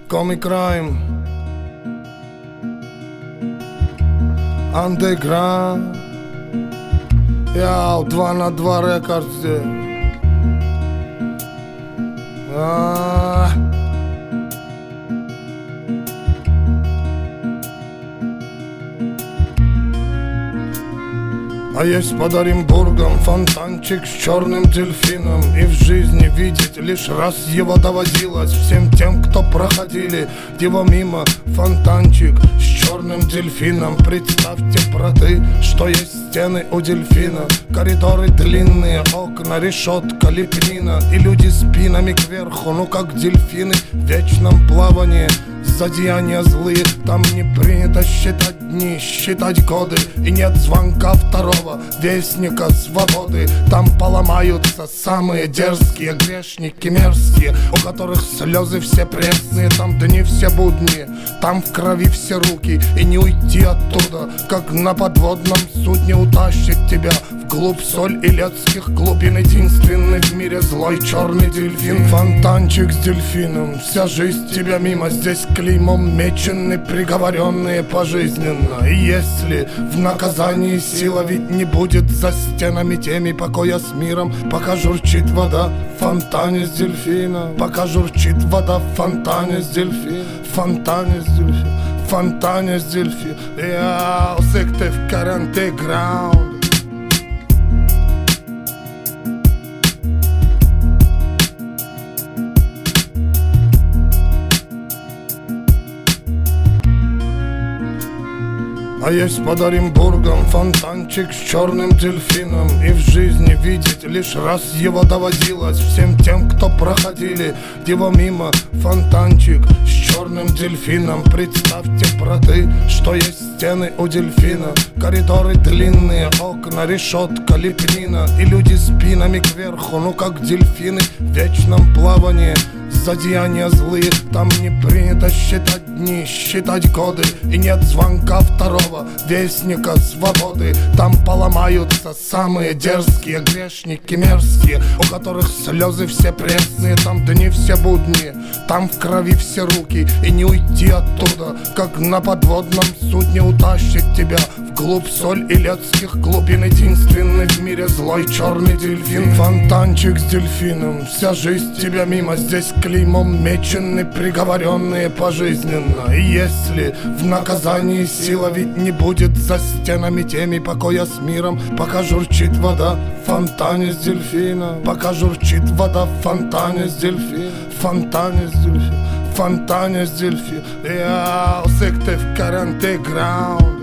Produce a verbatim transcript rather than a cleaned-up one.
Comic Crime, Underground, Яу, два на два рекорд здесь. А-а-а. А есть под Оренбургом фонтанчик с черным дельфином, и в жизни видеть лишь раз его доводилось всем тем, кто проходили его мимо. Фонтанчик с черным дельфином. Представьте, браты, что есть стены у дельфина, коридоры длинные, окна, решетка, лепнина, и люди спинами кверху, ну как дельфины в вечном плавании. Злодеяния злые, там не принято считать дни, считать годы, и нет звонка второго вестника свободы. Там поломаются самые дерзкие грешники мерзкие, у которых слезы все пресные. Там дни все будни, там в крови все руки, и не уйти оттуда, как на подводном судне утащит тебя вглубь соль илецких глубин. Единственный в мире злой черный дельфин. Фонтанчик с дельфином, вся жизнь тебя мимо. Здесь клеймом мечены приговоренные пожизненно. И если в наказании сила ведь не будет за стенами теми покоя с миром, пока журчит вода в фонтане с дельфина, пока журчит вода в фонтане с дельфина, в фонтане с дельфина, в фонтане с дельфина. Я секте в Underground. А есть под Оренбургом фонтанчик с черным дельфином, и в жизни видеть лишь раз его доводилось всем тем, кто проходили его мимо. Фонтанчик с черным дельфином. Представьте, браты, что есть стены у дельфина, коридоры длинные, окна, решетка, лепнина, и люди спинами кверху, ну как дельфины в вечном плавании. Злодеяния злые, там не принято считать дни, считать годы, и нет звонка второго вестника свободы. Там поломаются самые дерзкие грешники мерзкие, у которых слезы все пресные. Там дни все будни, там в крови все руки, и не уйти оттуда, как на подводном судне утащит тебя вглубь соль илецких глубин. Единственный в мире злой черный дельфин. Фонтанчик с дельфином, вся жизнь тебя мимо. Здесь клеймом мечены приговоренные пожизненно. И если в наказании сила ведь не будет за стенами теми покоя с миром, пока журчит вода в фонтане с дельфина, пока журчит вода в фонтане с дельфина, в фонтане с дельфина, в фонтане с дельфина. Я секте в Underground.